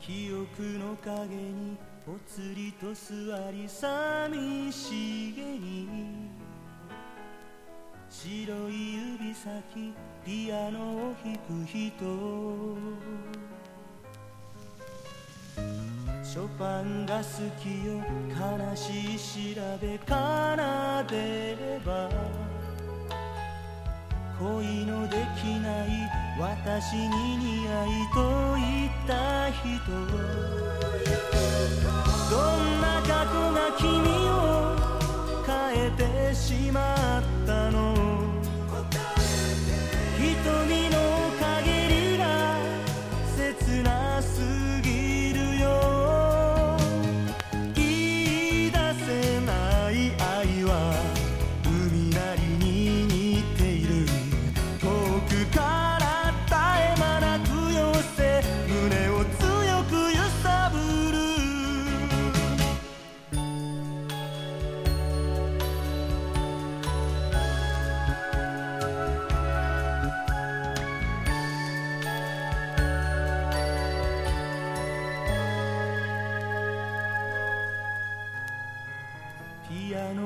記憶の影にぽつりと座り寂しげに白い指先ピアノを弾く人ショパンが好きよ悲しい調べ奏でれば恋のできない私に似合いと言った人どんな過去が君を変えてしまった